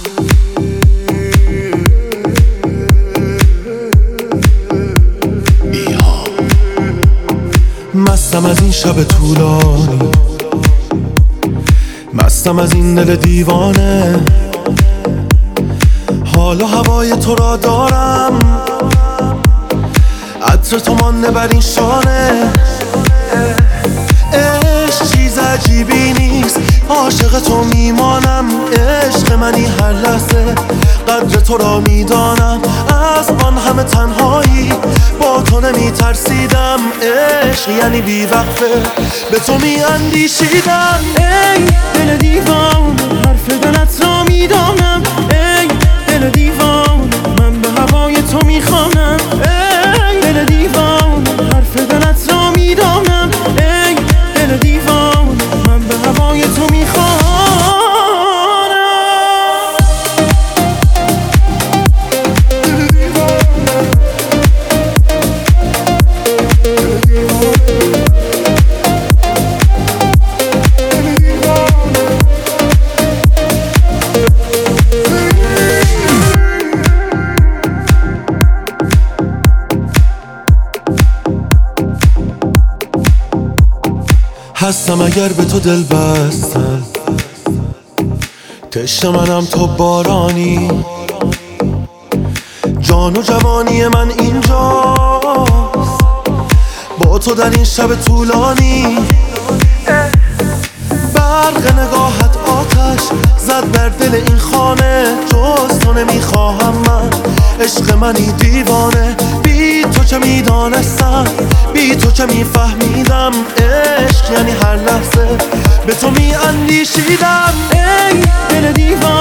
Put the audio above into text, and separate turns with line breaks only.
مستم از این شب طولانی، مستم از این دل دیوانه. حال و هوای تو را دارم، عطر تو مانده بر این شانه. عشق چیز عجیبی نیست، عاشق تو میمانم. عشق منی هر لحظه، قدر تو را میدانم. از آن همه تنهایی با تو نمی ترسیدم. عشق یعنی بی وقفه به تو می اندیشیدم.
ای دل دیوان، حرف دلت را میدانم. ای دل دیوان، من به هوای تو میخوانم. ای دل دیوان، حرف دلت را میدانم. ای دل دیوان، من به هوای تو میخوانم.
هستم اگر به تو دل بستم، تشنه منم تو بارانی. جان و جوانی من اینجاست با تو در این شب طولانی. برق نگاهت آتش زد بر دل این خانه. جز تو نمیخواهم من، عشق منی دیوانه. بی تو چه میدانستم، بی تو چه میفهمیدم. عشق یعنی هر لحظه به تو میاندیشیدم.
ای دل دیوان،